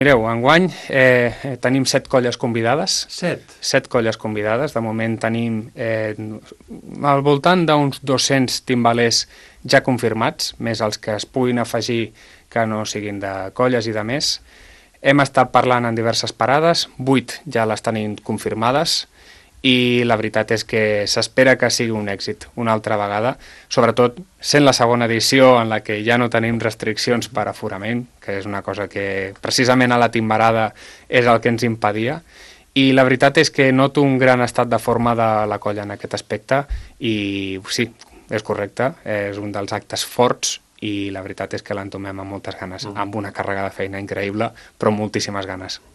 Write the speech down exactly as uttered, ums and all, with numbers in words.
Mireu, enguany eh, tenim set colles convidades. Set? Set colles convidades. De moment tenim eh, al voltant d'uns dos-cents timbalers ja confirmats, més els que es puguin afegir que no siguin de colles i de més. Hem estat parlant en diverses parades, vuit ja les tenim confirmades, i la veritat és que s'espera que sigui un èxit una altra vegada, sobretot sent la segona edició en la que ja no tenim restriccions per aforament, que és una cosa que precisament a la timbarada és el que ens impedia, i la veritat és que noto un gran estat de forma de la colla en aquest aspecte, i sí, és correcte, és un dels actes forts, i la veritat és que l'entomem amb moltes ganes, amb una càrrega de feina increïble, però moltíssimes ganes.